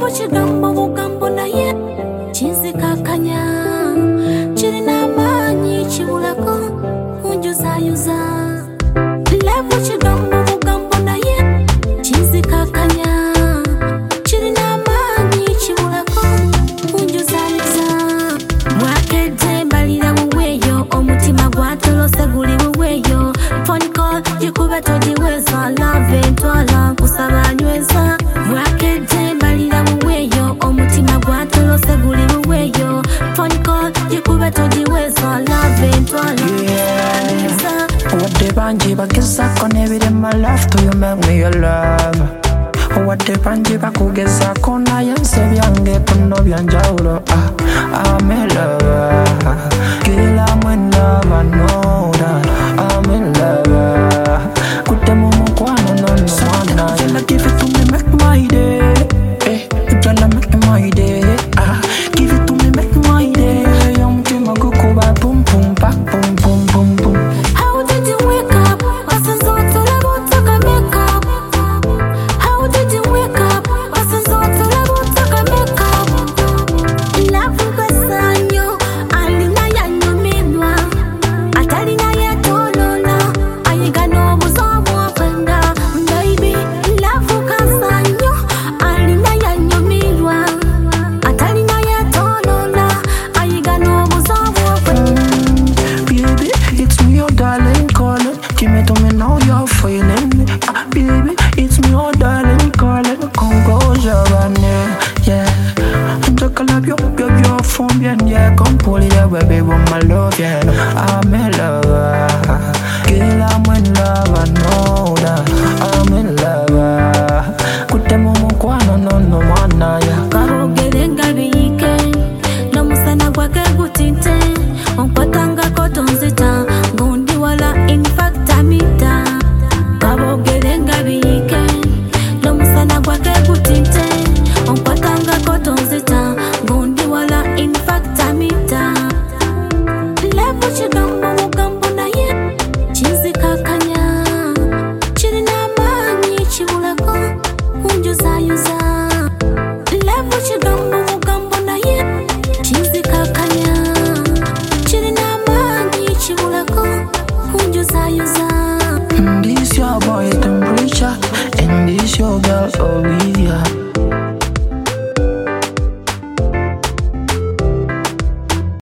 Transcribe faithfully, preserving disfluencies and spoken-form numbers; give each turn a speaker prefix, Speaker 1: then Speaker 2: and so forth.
Speaker 1: chigambo bugambo naye chinzikakanya chirina amanyi chibulako kunjuzayuza. Levo chigambo bugambo naye chinzikakanya chirina amanyi chibulako kunjuzayuza. Mwakete mbalira muweyo omutima gwatolose guli muweyo. Phone call jikube tojiweza love ntwala kusaba nyweza. Mwakete mbalira muweyo omutima gwatolose guli muweyo. Phone call jikube tojiweza love ntwala kusaba nyweza.
Speaker 2: Wadde banji bagezako n'ebirema love to you make me your love. Wadde banji bakugezako naye nse byange kuno byanjawulo. I'm in love, girl I'm in love, I know that I'm in love. Kute mumukwano no no wana. Girl give it to me make my day, eh. Girl make my day, ah. Give it to me make my day. Yomutima gukuba boom boom back boom boom boom boom.
Speaker 1: How did you wake up? Wasanzoto labutaka make up. How did you wake up? Wasanzoto labutaka make up. Love basanyo alina yanyumirwa atalina yetolola ayiga n'obuzobu ofenda. Baby love kasanyo alina yanyumirwa atalina yetolola ayiga n'obuzobu ofenda.
Speaker 2: Baby, it's me, your darling, calling. Give me to me now, you're feeling me. Ah, baby, it's me, your darling, calling. Composure, and yeah. I'm just gonna love you, you, your phone, yeah, yeah. Come pull it up, baby, with my love, yeah. No, I'm in love, girl, I'm in love, I know that. I'm in love. Kute mumukwano no no wana, yeah.
Speaker 1: Karogere ngabiyike n'omusana gwake gutinte onkwatanga kotonzita ngundi wala in fact amita. Karogere ngabiyike n'omusana gwake gutinte onkwatanga kotonzita ngundi wala in fact amita. Levo chigambo mugambo naye chinzikakanya chirina amanyi chibulako kunjuzayuza. Levo chigambo mugambo naye chinzikakanya chirina amanyi chibulako kunjuzayuza.
Speaker 2: This your boy temperature, and this your girl Olivia.